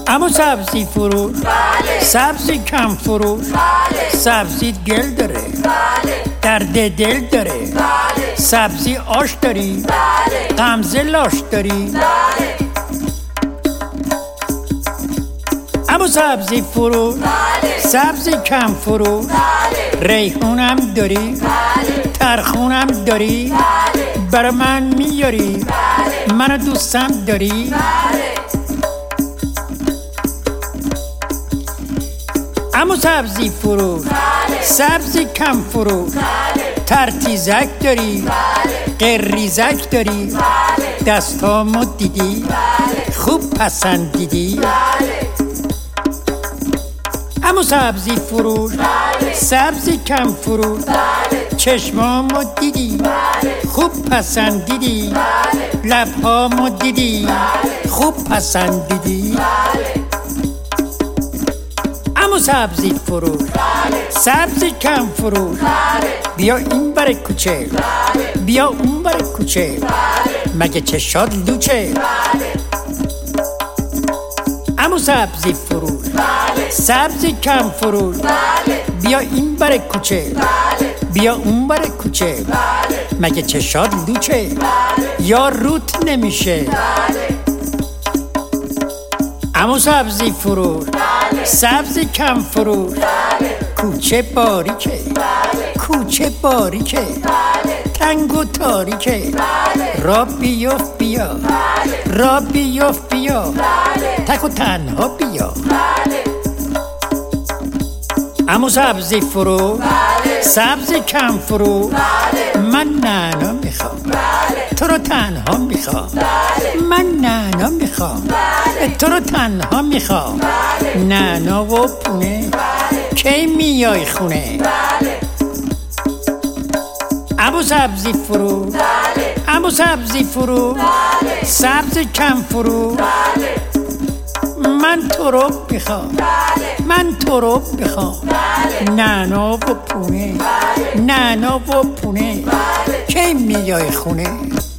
اما سبزی فروش، سبزی کم فروش، سبزی گل داره، درد دل داره، سبزی آش داری، غمزه لاش داری. اما سبزی فروش، سبزی کم فروش، ریحونم داری، ترخونم داری، برا من میاری، منو دوستم داری. اما سبزی فروش، سبزی کم فروش، ترتیزک داری، قریزک داری، دستامو دیدی، خوب پسندیدی. اما سبزی فروش، سبزی کم فروش، چشمامو دیدی، خوب پسندیدی، لبهامو دیدی، خوب پسندیدی. اما سبزی فروش، سبزی کم فروش، بیا این بر کوچه، بیا اون بر کوچه، مگه چشات لوچه. اما سبزی فروش، سبزی کم فروش، بیا این بر کوچه، بیا اون بر کوچه، مگه چشات لوچه یا روت نمیشه. اما سبزی فروش، سبزی کم فروش، کوچه باریکه، کوچه باریکه، تنگ و تاریکه، را بیفت بیا، را بیفت بیا، تک و تنها بیا. اما سبزی فروش، سبزی کم فروش، من نعنا میخوام، تو رو تنها میخوام، من نعنا میخوام، تو رو تنها میخوام، نعنا و پونه، کی میای خونه. اما سبزی فروش، اما سبزی فروش، سبزی کم فروش، من تو رو میخوام، من تو رو میخوام، نعنا و پونه، نعنا و پونه، کی میای خونه.